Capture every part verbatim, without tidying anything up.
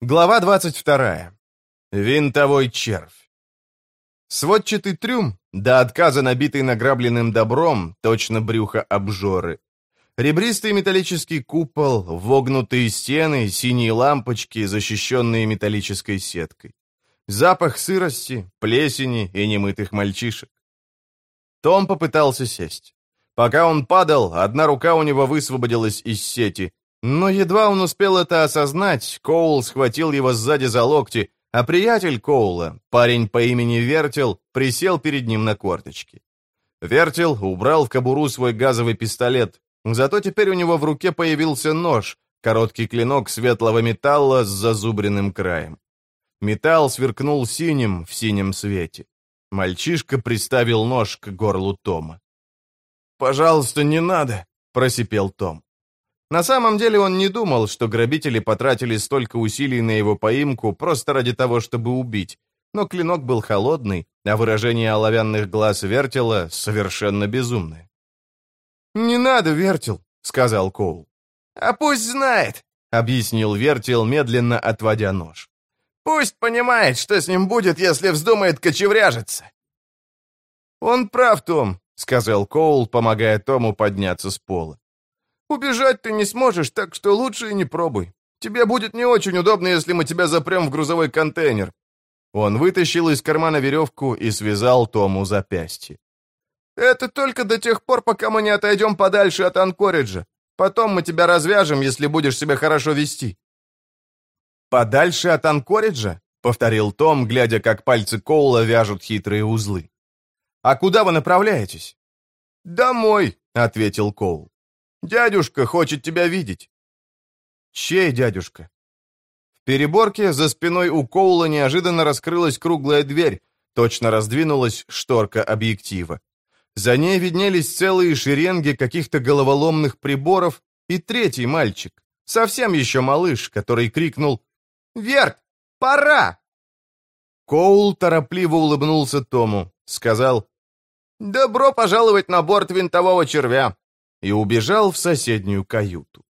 Глава двадцать вторая. Винтовой червь. Сводчатый трюм, до отказа набитый награбленным добром, точно брюхо обжоры. Ребристый металлический купол, вогнутые стены, синие лампочки, защищенные металлической сеткой. Запах сырости, плесени и немытых мальчишек. Том попытался сесть. Пока он падал, одна рука у него высвободилась из сети, но едва он успел это осознать, Коул схватил его сзади за локти, а приятель Коула, парень по имени Вертел, присел перед ним на корточки. Вертел убрал в кобуру свой газовый пистолет, зато теперь у него в руке появился нож, короткий клинок светлого металла с зазубренным краем. Металл сверкнул синим в синем свете. Мальчишка приставил нож к горлу Тома. «Пожалуйста, не надо», — просипел Том. На самом деле он не думал, что грабители потратили столько усилий на его поимку просто ради того, чтобы убить, но клинок был холодный, а выражение оловянных глаз Вертела совершенно безумное. «Не надо, Вертел», — сказал Коул. «А пусть знает», — объяснил Вертел, медленно отводя нож. «Пусть понимает, что с ним будет, если вздумает кочевряжиться». «Он прав, Том», — сказал Коул, помогая Тому подняться с пола. «Убежать ты не сможешь, так что лучше и не пробуй. Тебе будет не очень удобно, если мы тебя запрем в грузовой контейнер». Он вытащил из кармана веревку и связал Тому запястье. «Это только до тех пор, пока мы не отойдем подальше от Анкориджа. Потом мы тебя развяжем, если будешь себя хорошо вести». «Подальше от Анкориджа?» — повторил Том, глядя, как пальцы Коула вяжут хитрые узлы. «А куда вы направляетесь?» «Домой», — ответил Коул. «Дядюшка хочет тебя видеть». «Чей дядюшка?» В переборке за спиной у Коула неожиданно раскрылась круглая дверь, точно раздвинулась шторка объектива. За ней виднелись целые шеренги каких-то головоломных приборов и третий мальчик, совсем еще малыш, который крикнул «Верт, пора!». Коул торопливо улыбнулся Тому, сказал «Добро пожаловать на борт винтового червя!» и убежал в соседнюю каюту.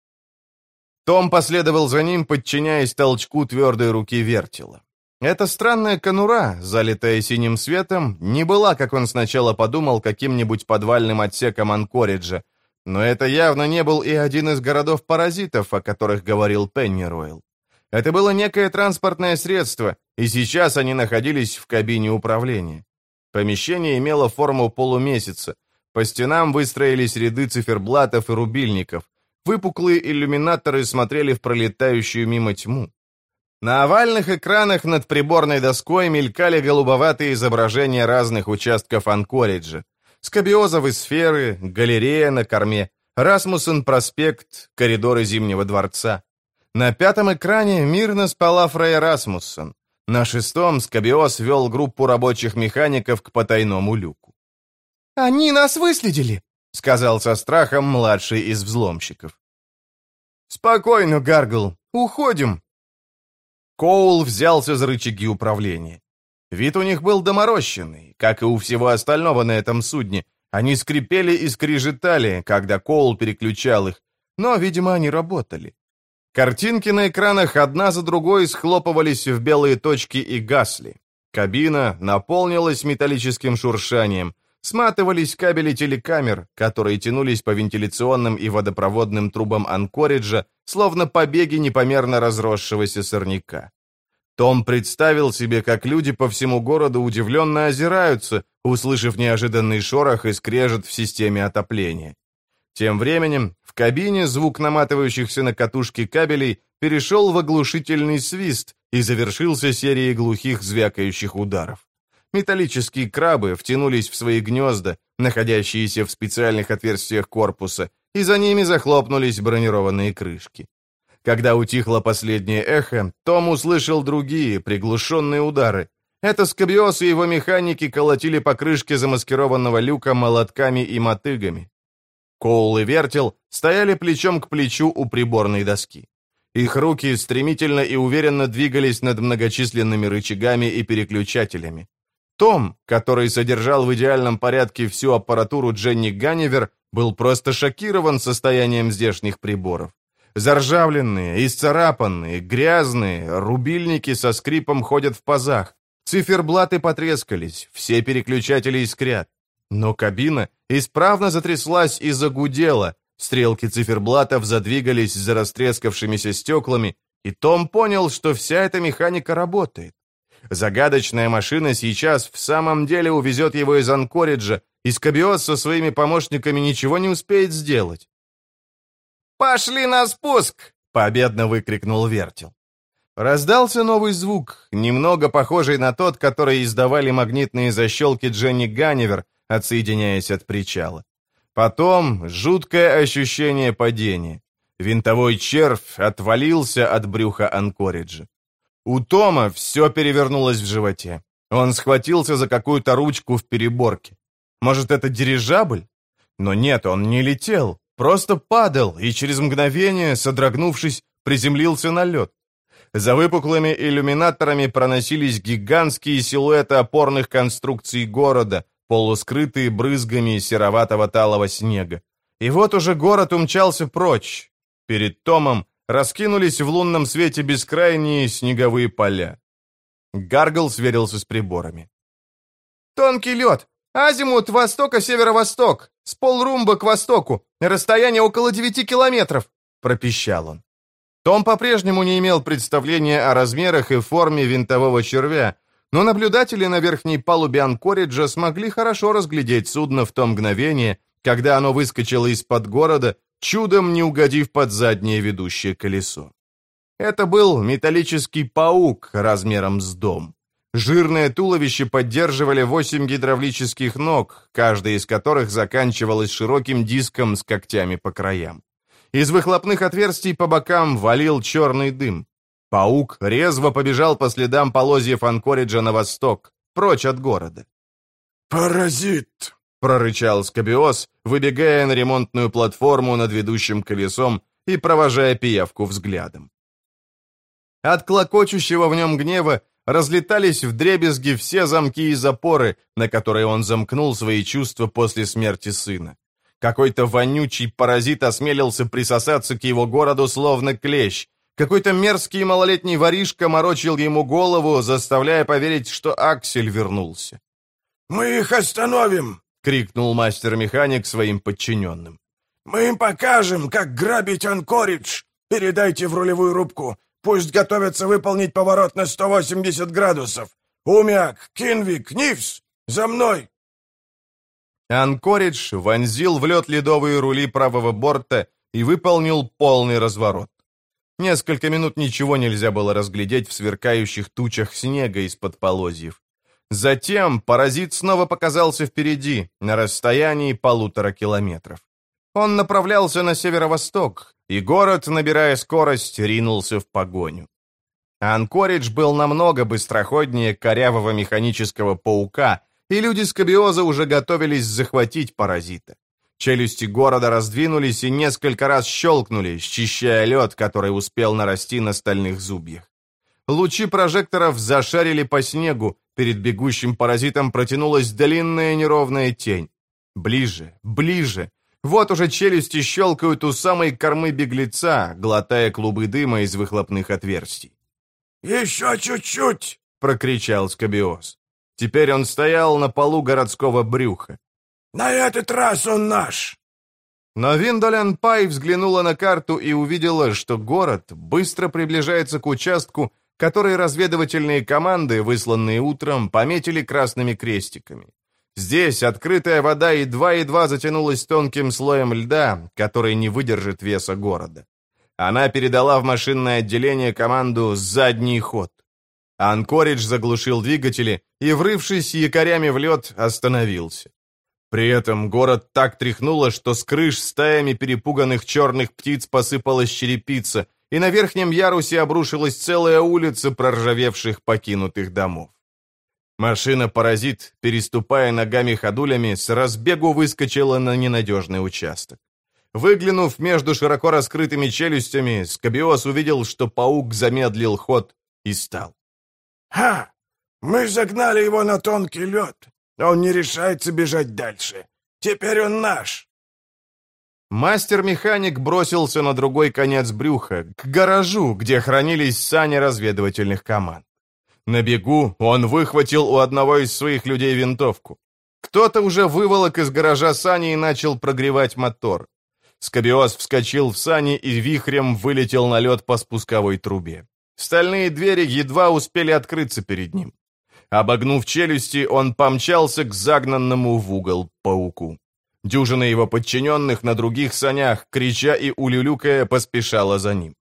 Том последовал за ним, подчиняясь толчку твердой руки Вертела. Эта странная конура, залитая синим светом, не была, как он сначала подумал, каким-нибудь подвальным отсеком Анкориджа, но это явно не был и один из городов-паразитов, о которых говорил Пенниройл. Это было некое транспортное средство, и сейчас они находились в кабине управления. Помещение имело форму полумесяца. По стенам выстроились ряды циферблатов и рубильников. Выпуклые иллюминаторы смотрели в пролетающую мимо тьму. На овальных экранах над приборной доской мелькали голубоватые изображения разных участков Анкориджа. Скобиозовые сферы, галерея на корме, Расмуссен-проспект, коридоры Зимнего дворца. На пятом экране мирно спала Фрейя Расмуссен. На шестом Скобиоз вел группу рабочих механиков к потайному люку. «Они нас выследили», — сказал со страхом младший из взломщиков. «Спокойно, Гаргл, уходим». Коул взялся за рычаги управления. Вид у них был доморощенный, как и у всего остального на этом судне. Они скрипели и скрежетали, когда Коул переключал их, но, видимо, они работали. Картинки на экранах одна за другой схлопывались в белые точки и гасли. Кабина наполнилась металлическим шуршанием. Сматывались кабели телекамер, которые тянулись по вентиляционным и водопроводным трубам Анкориджа, словно побеги непомерно разросшегося сорняка. Том представил себе, как люди по всему городу удивленно озираются, услышав неожиданный шорох и скрежет в системе отопления. Тем временем в кабине звук наматывающихся на катушки кабелей перешел в оглушительный свист и завершился серией глухих звякающих ударов. Металлические крабы втянулись в свои гнезда, находящиеся в специальных отверстиях корпуса, и за ними захлопнулись бронированные крышки. Когда утихло последнее эхо, Том услышал другие, приглушенные удары. Это Скобиоз и его механики колотили по крышке замаскированного люка молотками и мотыгами. Коул и Вертел стояли плечом к плечу у приборной доски. Их руки стремительно и уверенно двигались над многочисленными рычагами и переключателями. Том, который содержал в идеальном порядке всю аппаратуру Дженни Ганнивер, был просто шокирован состоянием здешних приборов. Заржавленные, исцарапанные, грязные, рубильники со скрипом ходят в пазах. Циферблаты потрескались, все переключатели искрят. Но кабина исправно затряслась и загудела, стрелки циферблатов задвигались за растрескавшимися стеклами, и Том понял, что вся эта механика работает. Загадочная машина сейчас в самом деле увезет его из Анкориджа, и Скобиос со своими помощниками ничего не успеет сделать. «Пошли на спуск!» — победно выкрикнул Вертел. Раздался новый звук, немного похожий на тот, который издавали магнитные защелки Дженни Ганнивер, отсоединяясь от причала. Потом жуткое ощущение падения. Винтовой червь отвалился от брюха Анкориджа. У Тома все перевернулось в животе. Он схватился за какую-то ручку в переборке. Может, это дирижабль? Но нет, он не летел, просто падал и через мгновение, содрогнувшись, приземлился на лед. За выпуклыми иллюминаторами проносились гигантские силуэты опорных конструкций города, полускрытые брызгами сероватого талого снега. И вот уже город умчался прочь. Перед Томом раскинулись в лунном свете бескрайние снеговые поля. Гаргл сверился с приборами. «Тонкий лед! Азимут востока-северо-восток! С полрумба к востоку! Расстояние около девяти километров!» — пропищал он. Том по-прежнему не имел представления о размерах и форме винтового червя, но наблюдатели на верхней палубе Анкориджа смогли хорошо разглядеть судно в то мгновение, когда оно выскочило из-под города, чудом не угодив под заднее ведущее колесо. Это был металлический паук размером с дом. Жирное туловище поддерживали восемь гидравлических ног, каждая из которых заканчивалась широким диском с когтями по краям. Из выхлопных отверстий по бокам валил черный дым. Паук резво побежал по следам полозьев Анкориджа на восток, прочь от города. «Паразит!» — прорычал Скобиос, выбегая на ремонтную платформу над ведущим колесом и провожая пиявку взглядом. От клокочущего в нем гнева разлетались вдребезги все замки и запоры, на которые он замкнул свои чувства после смерти сына. Какой-то вонючий паразит осмелился присосаться к его городу словно клещ. Какой-то мерзкий малолетний воришка морочил ему голову, заставляя поверить, что Аксель вернулся. «Мы их остановим!» — крикнул мастер-механик своим подчиненным. «Мы им покажем, как грабить Анкоридж! Передайте в рулевую рубку, пусть готовятся выполнить поворот на сто восемьдесят градусов! Умяк, Кинвик, Нивс, за мной!» Анкоридж вонзил в лед ледовые рули правого борта и выполнил полный разворот. Несколько минут ничего нельзя было разглядеть в сверкающих тучах снега из-под полозьев. Затем паразит снова показался впереди, на расстоянии полутора километров. Он направлялся на северо-восток, и город, набирая скорость, ринулся в погоню. Анкоридж был намного быстроходнее корявого механического паука, и люди Скобиоза уже готовились захватить паразита. Челюсти города раздвинулись и несколько раз щелкнули, счищая лед, который успел нарасти на стальных зубьях. Лучи прожекторов зашарили по снегу, перед бегущим паразитом протянулась длинная неровная тень. Ближе, ближе. Вот уже челюсти щелкают у самой кормы беглеца, глотая клубы дыма из выхлопных отверстий. «Еще чуть-чуть!» — прокричал Скобиос. Теперь он стоял на полу городского брюха. «На этот раз он наш!» Но Виндолен Пай взглянула на карту и увидела, что город быстро приближается к участку, который разведывательные команды, высланные утром, пометили красными крестиками. Здесь открытая вода едва-едва затянулась тонким слоем льда, который не выдержит веса города. Она передала в машинное отделение команду «Задний ход». Анкоридж заглушил двигатели и, врывшись якорями в лед, остановился. При этом город так тряхнуло, что с крыш стаями перепуганных черных птиц посыпалась черепица, и на верхнем ярусе обрушилась целая улица проржавевших покинутых домов. Машина-паразит, переступая ногами-ходулями, с разбегу выскочила на ненадежный участок. Выглянув между широко раскрытыми челюстями, Скобиос увидел, что паук замедлил ход и стал. «Ха! Мы загнали его на тонкий лед. Он не решается бежать дальше. Теперь он наш!» Мастер-механик бросился на другой конец брюха, к гаражу, где хранились сани разведывательных команд. На бегу он выхватил у одного из своих людей винтовку. Кто-то уже выволок из гаража сани и начал прогревать мотор. Скобиос вскочил в сани и вихрем вылетел на лед по спусковой трубе. Стальные двери едва успели открыться перед ним. Обогнув челюсти, он помчался к загнанному в угол пауку. Дюжина его подчиненных на других санях, крича и улюлюкая, поспешала за ним.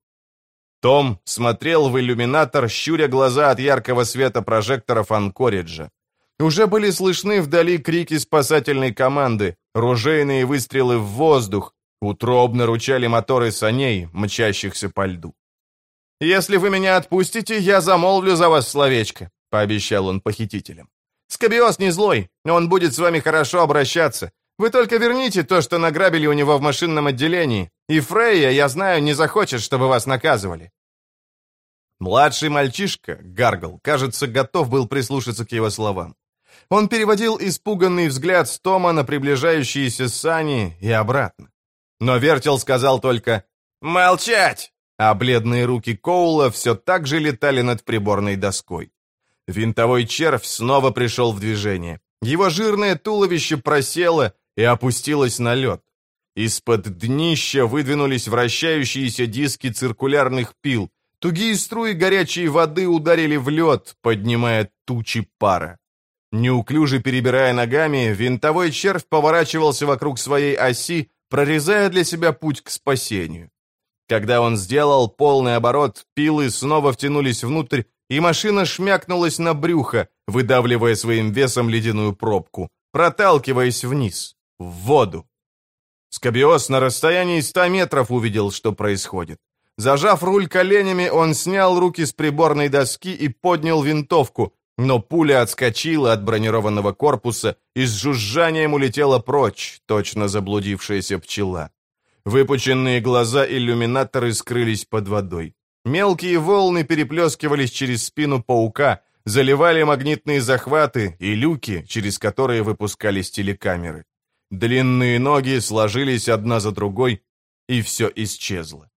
Том смотрел в иллюминатор, щуря глаза от яркого света прожекторов Анкориджа. Уже были слышны вдали крики спасательной команды, ружейные выстрелы в воздух, утробно ручали моторы саней, мчащихся по льду. «Если вы меня отпустите, я замолвлю за вас словечко», — пообещал он похитителям. «Скобиос не злой, он будет с вами хорошо обращаться. Вы только верните то, что награбили у него в машинном отделении, и Фрейя, я знаю, не захочет, чтобы вас наказывали». Младший мальчишка, Гаргл, кажется, готов был прислушаться к его словам. Он переводил испуганный взгляд с Тома на приближающиеся сани и обратно. Но Вертел сказал только «Молчать!», а бледные руки Коула все так же летали над приборной доской. Винтовой червь снова пришел в движение. Его жирное туловище просело и опустилось на лед. Из-под днища выдвинулись вращающиеся диски циркулярных пил. Тугие струи горячей воды ударили в лед, поднимая тучи пара. Неуклюже перебирая ногами, винтовой червь поворачивался вокруг своей оси, прорезая для себя путь к спасению. Когда он сделал полный оборот, пилы снова втянулись внутрь, и машина шмякнулась на брюхо, выдавливая своим весом ледяную пробку, проталкиваясь вниз, в воду. Скобиос на расстоянии ста метров увидел, что происходит. Зажав руль коленями, он снял руки с приборной доски и поднял винтовку, но пуля отскочила от бронированного корпуса и с жужжанием улетела прочь, точно заблудившаяся пчела. Выпученные глаза иллюминаторы скрылись под водой. Мелкие волны переплескивались через спину паука, заливали магнитные захваты и люки, через которые выпускались телекамеры. Длинные ноги сложились одна за другой, и все исчезло.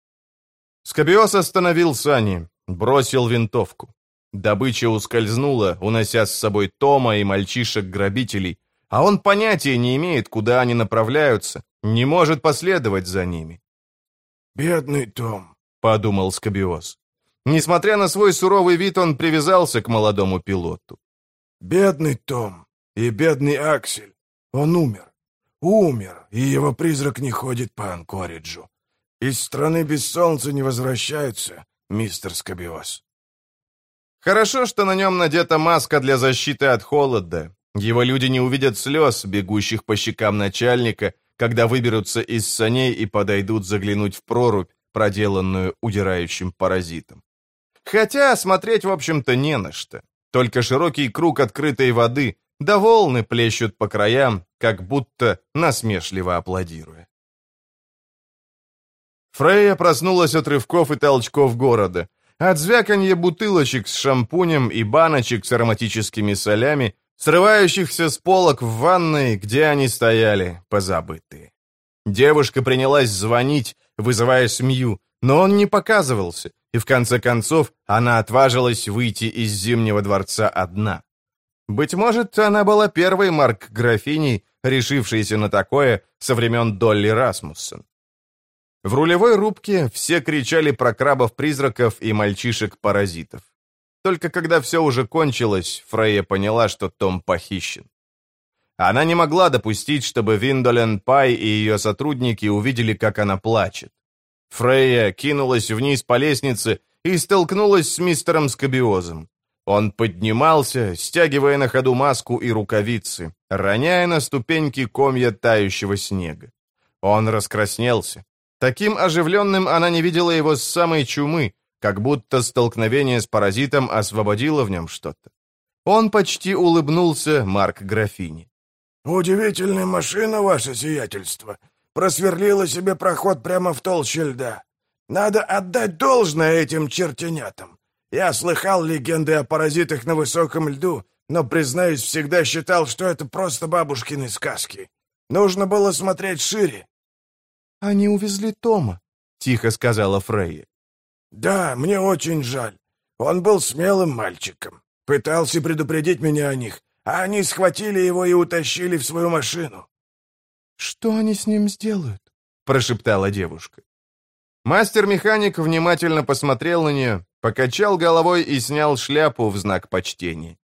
Скобиос остановил сани, бросил винтовку. Добыча ускользнула, унося с собой Тома и мальчишек-грабителей, а он понятия не имеет, куда они направляются, не может последовать за ними. «Бедный Том», — подумал Скобиос. Несмотря на свой суровый вид, он привязался к молодому пилоту. «Бедный Том и бедный Аксель. Он умер. Умер, и его призрак не ходит по Анкориджу. Из страны без солнца не возвращаются, мистер Скобиос». Хорошо, что на нем надета маска для защиты от холода. Его люди не увидят слез, бегущих по щекам начальника, когда выберутся из саней и подойдут заглянуть в прорубь, проделанную удирающим паразитом. Хотя смотреть, в общем-то, не на что. Только широкий круг открытой воды, да волны плещут по краям, как будто насмешливо аплодируя. Фрейя проснулась от рывков и толчков города. От звяканья бутылочек с шампунем и баночек с ароматическими солями, срывающихся с полок в ванной, где они стояли, позабытые. Девушка принялась звонить, вызывая Смью, но он не показывался, и в конце концов она отважилась выйти из Зимнего дворца одна. Быть может, она была первой марк-графиней, решившейся на такое со времен Долли Расмуссен. В рулевой рубке все кричали про крабов-призраков и мальчишек-паразитов. Только когда все уже кончилось, Фрейя поняла, что Том похищен. Она не могла допустить, чтобы Виндолен Пай и ее сотрудники увидели, как она плачет. Фрейя кинулась вниз по лестнице и столкнулась с мистером Скобиозом. Он поднимался, стягивая на ходу маску и рукавицы, роняя на ступеньки комья тающего снега. Он раскраснелся. Таким оживленным она не видела его с самой чумы, как будто столкновение с паразитом освободило в нем что-то. Он почти улыбнулся марк-графине. «Удивительная машина, ваше сиятельство. Просверлила себе проход прямо в толще льда. Надо отдать должное этим чертенятам. Я слыхал легенды о паразитах на высоком льду, но, признаюсь, всегда считал, что это просто бабушкины сказки. Нужно было смотреть шире». «Они увезли Тома», — тихо сказала Фрейя. «Да, мне очень жаль. Он был смелым мальчиком. Пытался предупредить меня о них, а они схватили его и утащили в свою машину». «Что они с ним сделают?» — прошептала девушка. Мастер-механик внимательно посмотрел на нее, покачал головой и снял шляпу в знак почтения.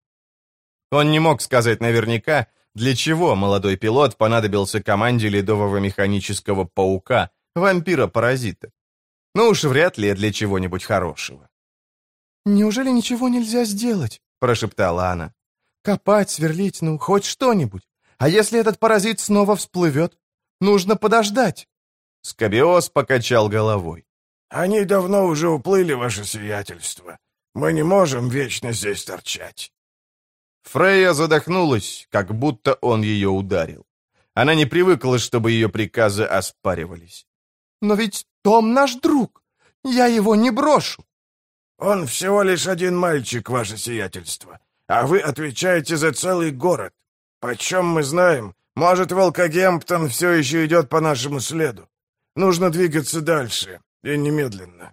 Он не мог сказать наверняка, для чего молодой пилот понадобился команде ледового механического паука, вампира-паразита. Ну уж вряд ли для чего-нибудь хорошего. «Неужели ничего нельзя сделать?» — прошептала она. «Копать, сверлить, ну, хоть что-нибудь. А если этот паразит снова всплывет? Нужно подождать». Скобиос покачал головой. «Они давно уже уплыли, ваше сиятельство. Мы не можем вечно здесь торчать». Фрейя задохнулась, как будто он ее ударил. Она не привыкла, чтобы ее приказы оспаривались. «Но ведь Том наш друг. Я его не брошу». «Он всего лишь один мальчик, ваше сиятельство, а вы отвечаете за целый город. Почем мы знаем, может, Волкогемптон все еще идет по нашему следу. Нужно двигаться дальше, и немедленно».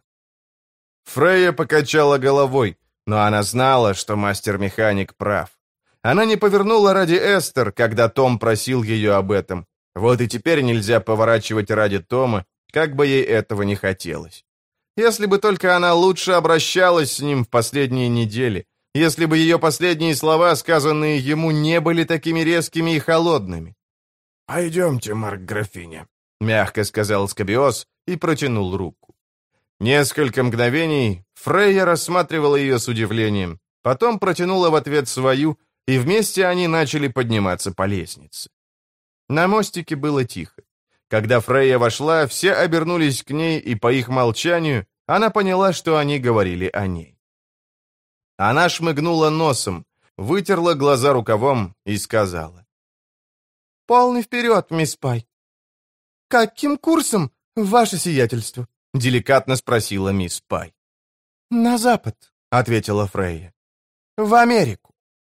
Фрейя покачала головой, но она знала, что мастер-механик прав. Она не повернула ради Эстер, когда Том просил ее об этом. Вот и теперь нельзя поворачивать ради Тома, как бы ей этого не хотелось. Если бы только она лучше обращалась с ним в последние недели, если бы ее последние слова, сказанные ему, не были такими резкими и холодными. «Пойдемте, Марк-графиня», — мягко сказал Скобиос и протянул руку. Несколько мгновений Фрейя рассматривала ее с удивлением, потом протянула в ответ свою, и вместе они начали подниматься по лестнице. На мостике было тихо. Когда Фрейя вошла, все обернулись к ней, и по их молчанию она поняла, что они говорили о ней. Она шмыгнула носом, вытерла глаза рукавом и сказала. «Полный вперед, мисс Пай». «Каким курсом, ваше сиятельство?» — деликатно спросила мисс Пай. «На запад», — ответила Фрейя. «В Америку».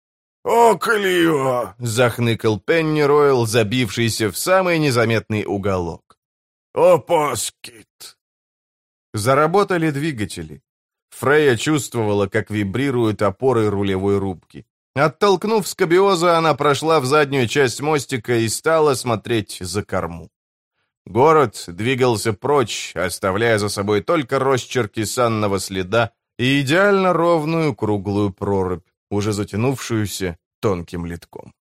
«О, Клио!» — захныкал Пенни Ройл, забившийся в самый незаметный уголок. «О, Поскит!» Заработали двигатели. Фрейя чувствовала, как вибрируют опоры рулевой рубки. Оттолкнув Скобиоза, она прошла в заднюю часть мостика и стала смотреть за корму. Город двигался прочь, оставляя за собой только росчерки санного следа и идеально ровную круглую прорубь, уже затянувшуюся тонким литком.